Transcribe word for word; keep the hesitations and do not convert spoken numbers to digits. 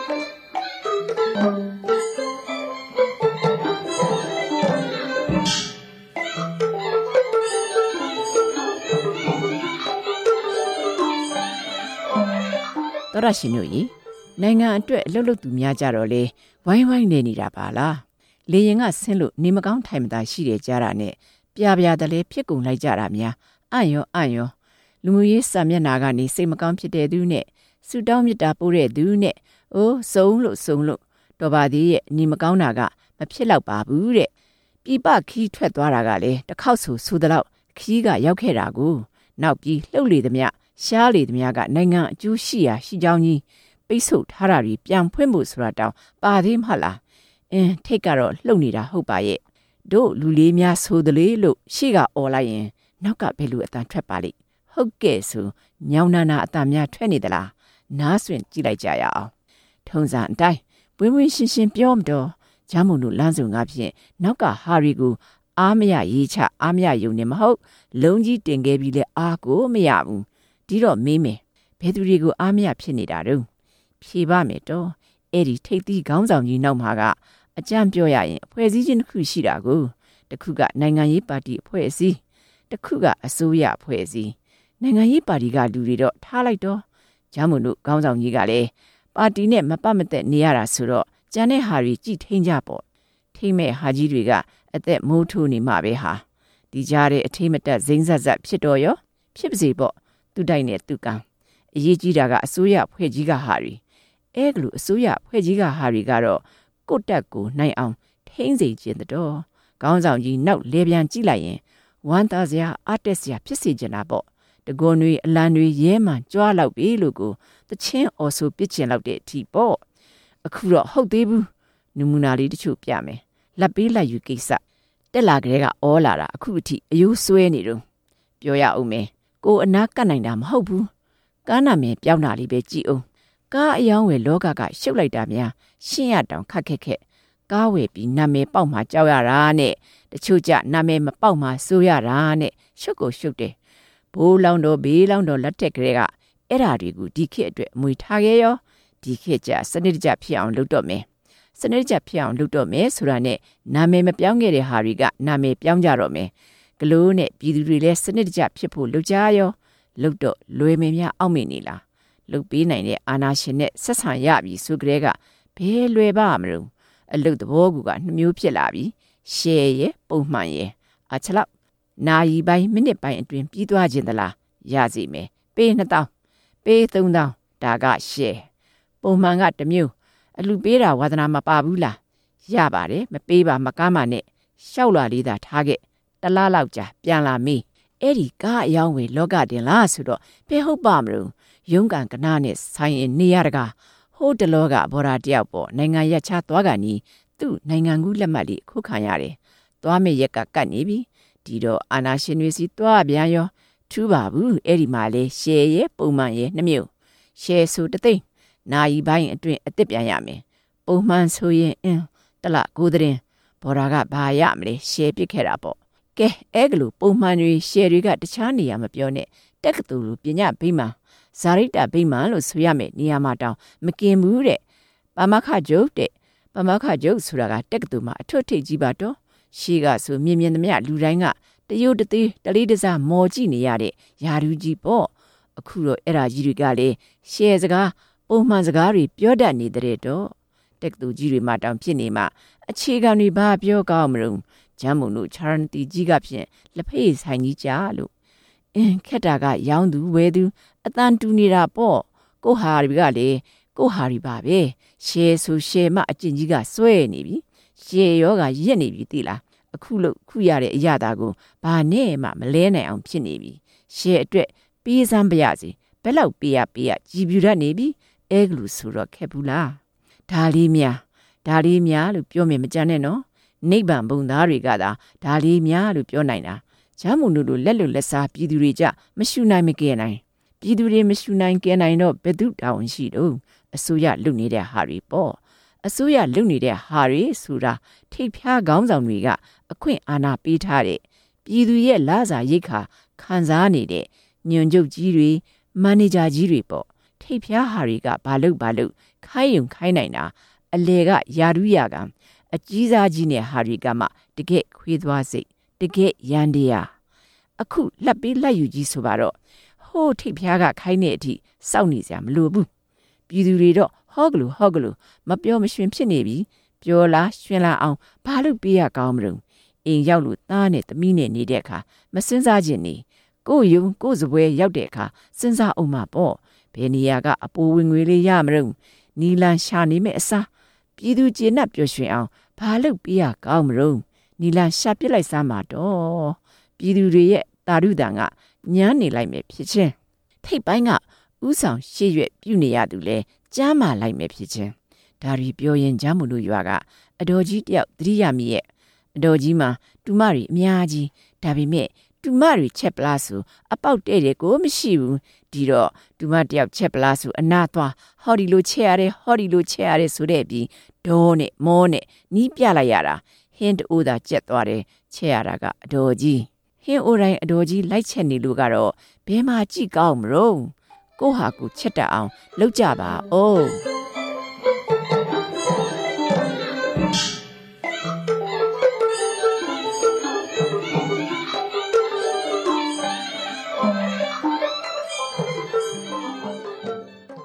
တော်ရရှင်တို့ကြီးနိုင်ငံအတွက်အလုပ်လုပ်သူများကြတော့လေဝိုင်းဝိုင်းနေနေတာပါလားလေရင်ကဆင်းလို့နေမကောင်းထိုင်မသာရှိတယ်ကြတာနဲ့ပြပြတလဲဖြစ်ကုန်လိုက်ကြတာများအံ့ရောအံ့ရောလူမှုရေးစာမျက်နှာကနေစိတ်မကောင်းဖြစ်တဲ့သူနဲ့ဆူတောင်းမြတ်တာပို့တဲ့သူနဲ့အိုးစုံလို့စုံလို့တော်ပါသေးရဲ့နေမကောင်းတာကမဖြစ်တော့ပါဘူးတဲ့ပြပခီးထွက်သွားတာကလေတစ်ခေါက်ဆိုဆိုတော့ခီးကရောက်ခဲ့တာကိုနောက်ပြီးလှုပ်လေသမျှရှားလေသမျှကနိုင်ငံအကျိုးရှိရာရှိကြောင်းကြီးပိတ်ဆို့ထားတာတွေပြန်ဖွင့်ဖို့ဆိုတာတောင်ပါသေးမလားအင်းထိတ်ကတော့လှုပ်နေတာဟုတ်ပါရဲ့တို့လူလေးများဆိုတလေလို့ရှေ့ကអော်လိုက်ရင်နောက်ကဘယ်လိုအတန်ထွက်ပါလိမ့်ဟုတ်ကဲ့ဆိုညောင်နာနာအတန်များထွက်နေသလားနားဆွင့်ကြည့်လိုက်ကြရအောင်ထုံးစံအတိုင်းပွင့်ပွင့်ရှင်းရှင်းပြောမတော့ဂျမ်းမုံတို့လမ်းစုံငါဖြင့်နောက်ကဟာရီကိုအားမရရေးချအားမရယုံနေမဟုတ်လုံးကြီးတင်ခဲ့ပြီးလဲအားကိုမရဘူးဒီတော့မေးမယ်ဘယ်သူတွေကိုအားမရဖြစ်နေတာတုံးဖြေပါမယ်တော့အဲ့ဒီထိတ်သီးခေါင်းဆောင်ကြီးနောက်မှာကအကြံပြောရရင်အဖွဲ့အစည်းချင်းတစ်ခုရှိတာကိုတစ်ခုကနိုင်ငံရေးပါတီအဖွဲ့အစည်းတစ်ခုကအစိုးရအဖွဲ့အစည်းနိုင်ငံရေးပါတီကလူတွေတော့ထားလိုက်တော့ဂျမ်းမုံတို့ခေါင်းဆောင်ကြီးကလည်းပါတီနဲ့မပတ်မသက်နေရတာဆိုတော့ကျန်တဲ့ဟာတွေကြည်ထိန်ကြပေါ့ထိမဲ့ဟာကြီးတွေကအသက်မိုးထိုးနေမှပဲဟာဒီကြားတဲ့အထိမတက်ဇိမ့်ဆက်ဆက်ဖြစ်တော့ရောဖြစ်ပါစေပေါ့သူတိုက်နဲ့သူကံအရေးကြီးတာကအစိုးရဖွဲ့ကြီးကဟာတွေအဲကလူအစိုးရဖွဲ့ကြီးကဟာတွေကတော့ကိုတက်ကိုနိုင်အောင်ထိန်းစေခြင်းတော့ခေါင်းဆောင်ကြီးနောက်လေပြန်ကြည့်လိုက်ရင်ဝမ်းသာစရာအတက်စရာဖြစ်စေချင်တာပေါ့တကွန်တွေအလံတွေရဲမှန်ကြွားလောက်ပြီလို့ကိုတချင်းအော်ဆိုပစ်ချင်လောက်တဲ့အထိပေါ့အခုတော့ဟုတ်သေးဘူးနမူနာလေးတချို့ပြမယ်လက်ပေးလက်ယူကိစ္စတက်လာကြတဲ့ကအော်လာတာအခုအထိအယိုးဆွဲနေတော့ပြောရအောင်မယ်ကိုအနာကတ်နိုင်တာမဟုတ်ဘူးကားနာမည်ပြောင်းတာလေးပဲကြည့်အောင်ကားအယောင်းဝယ်လောကကရှုပ်လိုက်တာများရှင်းရတောင်ခက်ခက်ခက်ကားဝယ်ပြီးနာမည်ပေါက်မှကြောက်ရတာနဲ့တချို့ကြနာမည်မပေါက်မှစိုးရတာနဲ့ရှုပ်ကိုရှုပ်တယ်ဘိုးလောင်းတော်ဘေးလောင်းတော်လက်ထက်ကလေးကအဲ့ဓာတွေကိုဒီခေတ်အတွက်အမွေထားခဲ့ရောဒီခေတ်ကြစနစ်တကျဖြစ်အောင်လုပ်တော့မယ်စနစ်တကျဖြစ်အောင်လုပ်တော့မယ်ဆိုတာနဲ့နာမည်မပြောင်းခဲ့တဲ့ဟာတွေကနာမည်ပြောင်းကြတော့မယ်ဂလိုးနဲ့ပြည်သူတွေလည်းစနစ်တကျဖြစ်ဖို့လုပ်ကြရောလုပ်တော့လွယ်မင်းများအောက်မေ့နေလားလုပ်ပေးနိုင်တဲ့အာနာရှင်နဲ့ဆက်ဆံရပြီဆိုကြတဲ့ကဘယ်လွယ်ပါမလို့အလုပ်သဘောကူကနှမျိုးဖြစ်လာပြီရှယ်ရဲ့ပုံမှန်ရဲ့အချလောက်နာရီပိုင်းမိနစ်ပိုင်းအတွင်းပြီးသွားခြင်းသလားရစီမယ်ပေးနှစ်တောင်းပေးသုံးတောင်းဒါကရှယ်ပုံမှန်ကတစ်မျိုးအလူပေးတာဝါသနာမပါဘူးလားရပါတယ်မပေးပါမကားမနဲ့ရှောက်လာလေးသာထားခဲ့တလားလောက်ကြာပြန်လာမေးအဲ့ဒီကားအယောင်းဝယ်လောကတင်လားဆိုတော့ဘယ်ဟုတ်ပါမလို့ရုံးကန်ကနာနဲ့ဆိုင်ရင်နေရတကာဟိုးတလောကဘော်ရာတယောက်ပေါ့နိုင်ငံရက်ချသွားကန်နီးသူ့နိုင်ငံကူးလက်မှတ်လေးခုခံရတယ်သွားမေရက်ကကတ်နေပြီဒီတော့အာနာရှင်တွေစီသွားပြန်ရောထူးပါဘူးအဲ့ဒီမှာလေရှယ်ရဲ့ပုံမှန်ရဲ့နှမျိုးရှယ်ဆိုတသိန်းနာယီပိုင်းအတွင်းအစ်စ်ပြန်ရမယ်ပုံမှန်ဆိုရင်အင်းတလကိုတဲ့ဘော်ရာကဘာရမလဲရှယ်ပစ်ခဲ့တာပေါ့ကဲအဲ့ကလိုပုံမှန်တွေရှယ်တွေကတခြားနေရာမပြောနဲ့တက္ကသိုလ်လိုပညာဗိမာန်ဇာရိတဗိမာန်လို့ဆိုရမယ်နေရာမှာတောင်မกินဘူးတဲ့ပမခကျုပ်တဲ့ပမခကျုပ်ဆိုတာကတက္ကသိုလ်မှာအထွတ်ထိပ်ကြီးပါတော့ရှေးကဆိုမြင်မြင်သမျှလူတိုင်းကတရုတ်တသေးတလေးတစားမော်ကြည့်နေရတဲ့ယာရူကြီးပေါ့အခုတော့အဲ့ဒါကြီးတွေကလေရှယ်စကားပုံမှန်စကားတွေပြောတတ်နေတဲ့တော့တက္ကသိုလ်ကြီးတွေမှာတောင်ဖြစ်နေမှာအခြေခံတွေဘာပြောကောင်းမလို့ဂျမ်းမုံတို့ချာရန်တီကြီးကဖြင့်လက်ဖေးဆိုင်ကြီးကြလို့အင်းခက်တာကရောင်းသူဝဲသူအတန်တူနေတာပေါ့ကိုဟာတွေကလေကိုဟာတွေပါပဲရှယ်ဆိုရှယ်မအကျင့်ကြီးကစွဲနေပြီရှယ်ရောကရက်နေပြီသိလားအခုလို့ခုရတဲ့အရာတာကိုဘာနဲ့မှမလဲနိုင်အောင်ဖြစ်နေပြီရှယ်အတွက်ပေးစမ်းပါရစေဘယ်လောက်ပေးရပေးရကြည်ပြူတတ်နေပြီအဲကလူဆိုတော့ခက်ဘူးလားဒါလေးများဒါလေးများလို့ပြောမြင်မကြနဲ့နော်နိဗ္ဗာန်ဘုံသားတွေကသာဒါလေးများလို့ပြောနိုင်တာဂျမ်းမုံတို့လိုလက်လွတ်လက်စားပြည်သူတွေကြမရှုနိုင်မကဲနိုင်ပြည်သူတွေမရှုနိုင်ကဲနိုင်တော့ဘယ်သူတောင်းရှိတော့အစိုးရလုပ်နေတဲ့ဟာတွေပေါ့အစိုးရလုပ်နေတဲ့ဟာတွေဆိုတာထိပ်ဖျားခေါင်းဆောင်တွေကအခွင့်အာဏာပေးထားတဲ့ပြည်သူရဲ့လစာရိတ်ခါခံစားနေတဲ့ညွန်ချုပ်ကြီးတွေမန်နေဂျာကြီးတွေပေါ့ထိပ်ဖျားဟာတွေကဘာလို့ဘာလို့ခိုင်းယုံခိုင်းနိုင်တာအလေကယာရုရကအကြီးစားကြီးနဲ့ဟာရီကမှတကယ်ခွေးသွားစိတ်တကယ်ရန်တရားအခုလက်ပေးလက်ယူကြီးဆိုပါတော့ဟိုးထိပ်ဖျားကခိုင်းတဲ့အထိစောင့်နေစရာမလိုဘူးပြည်သူတွေတော့ဟောကလူဟောကလူမပြောမရွှင်ဖြစ်နေပြီပြောလားရွှင်လားအောင်ဘာလို့ပေးရကောင်းမလို့အိမ်ရောက်လို့သားနဲ့သမီးနဲ့နေတဲ့အခါမစင်းစားခြင်းနေကိုယုံကိုစပွဲရောက်တဲ့အခါစဉ်းစားအောင်မပေါ့ဘယ်နေရာကအပိုးဝင်ငွေလေးရမလို့နီလန်ရှာနေမဲ့အစားပြည်သူကျေနပ်ပျော်ရွှင်အောင်ဘာလို့ပေးရကောင်းမလို့နီလန်ရှာပစ်လိုက်စမ်းပါတော့ပြည်သူတွေရဲ့တာရုတန်ကညမ်းနေလိုက်မယ်ဖြစ်ချင်းထိပ်ပိုင်းကဥဆောင်ရှေ့ရွက်ပြုနေရသူလဲကြားမာလိုက်မယ်ဖြစ်ချင်းဒါရီပြောရင်ကြားမှုလို့ရွာကအတော်ကြီးတယောက်သတိရမိရဲ့အတော်ကြီးမှာတူမတွေအများကြီးဒါပေမဲ့တူမတွေချက်ပလားဆိုအပေါက်တဲ့တယ်ကိုမရှိဘူးဒီတော့တူမတယောက်ချက်ပလားဆိုအနာသွားဟော်ဒီလိုချက်ရတယ်ဟော်ဒီလိုချက်ရတယ်ဆိုတဲ့ပြီးဒေါ်နဲ့မောနဲ့နီးပြလိုက်ရတာဟင်းတိုးသာကြက်သွားတယ်ချက်ရတာကအတော်ကြီးဟင်းအိုတိုင်းအတော်ကြီးလိုက်ချက်နေလို့ကတော့ဘဲမှာကြည့်ကောင်းမလို့ကိုဟာကိုချက်တတ်အောင်လုပ်ကြပါဦး